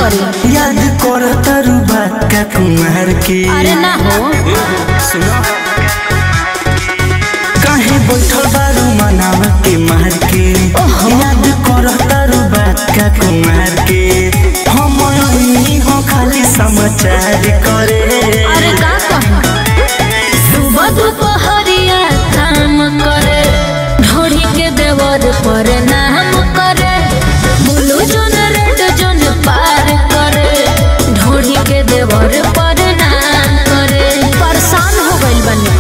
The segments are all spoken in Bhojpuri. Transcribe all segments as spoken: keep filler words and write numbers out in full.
करी याद कर तारू बात का कुमार के। अरे ना हो सुनो काहे बैठल बारू मनावा के मार के। याद कर तारू बात का कुमार के। हम हो खाली समाचार करे। अरे का कहूं सुबह दोपहरिया काम करे ढोरी के देवर पर नाम करे बुलू जोन रेड जोन पार करे ढोरी के देवर पर नाम करे। परेशान हो गइल बनी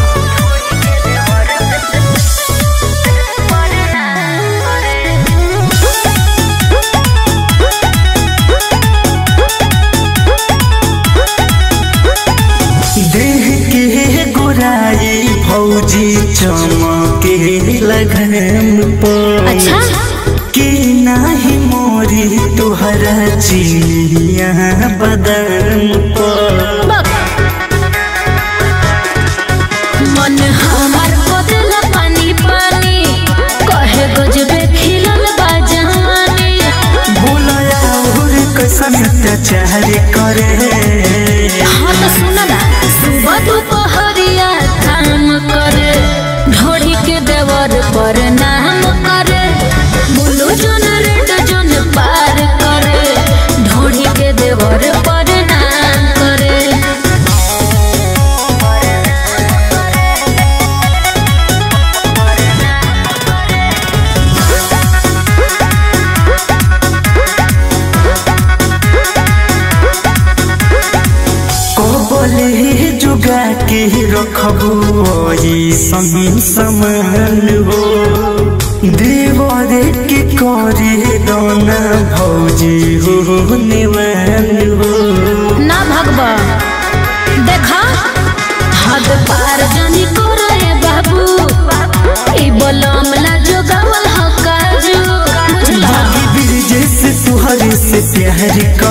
देह के गोराई फौजी चमके लगन पर। अच्छा कि नाही मोरी तुहरा चिनिया बदन पर। बक मन हमार बदला पानी पानी कहे गजबे खिलल बा जवानी। बोलया और कैसन अत्याचार करे। हाँ तो सुना ना सुबह दोपहरिया काम करे ढोरी के देवर पर नाम करे बुलू जोन रेड जोन पार करे ढोरी के देवर पर नाम करे। बोले जुगा के रखबो संग समान हो। देवरे के करे दोना भौजी हो निवान हो। ना भगवा देखा हद पार जानी करे बाबू ई बलम ला जो गावल ह काजू बुझला। भागी बिरजे से तुहरे से प्यार